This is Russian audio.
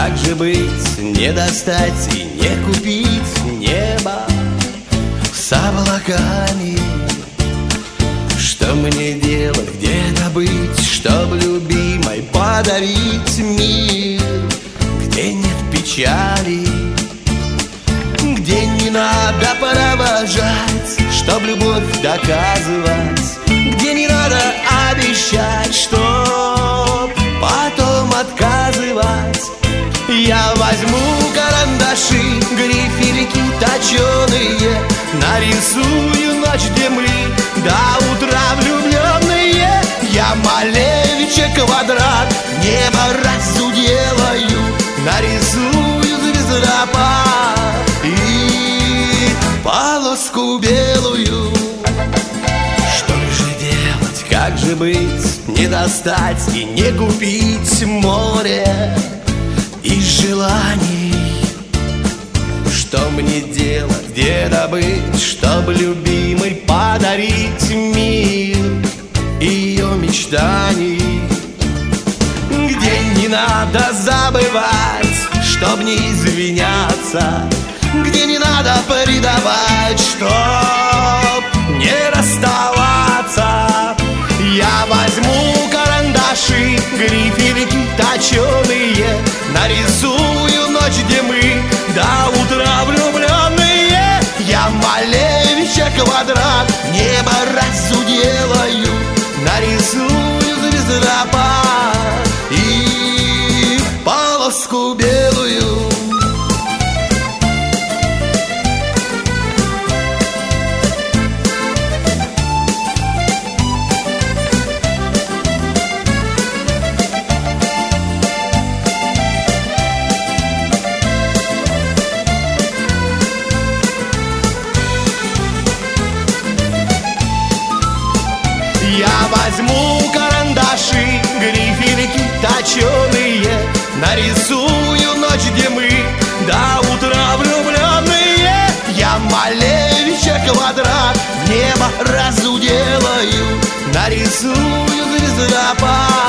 как же быть, не достать и не купить небо с облаками? Что мне делать, где добыть, чтоб любимой подарить мир, где нет печали, где не надо провожать, чтоб любовь доказывать, где не надо обещать, чтоб потом отказывать. Я возьму карандаши, грифельки точеные, нарисую ночь, где мы до утра влюбленные. Я Малевича квадрат, небо разуделаю, нарисую звездопад и полоску белую. Что же делать, как же быть, не достать и не купить море из желаний? Что мне делать, где добыть, чтоб любимой подарить мир ее мечтаний? Где не надо забывать, чтоб не извиняться, где не надо предавать, чтоб не расставаться. Я возьму карандаши, грифельки точеные, нарисую ночь, где мы до утра влюбленные. Я Малевича квадрат, небо разуделаю, нарисую звездопад и полоску белую. Я возьму карандаши, грифельки точеные, нарисую ночь, где мы до утра влюбленные. Я Малевича квадрат, в небо разуделаю, нарисую звездопад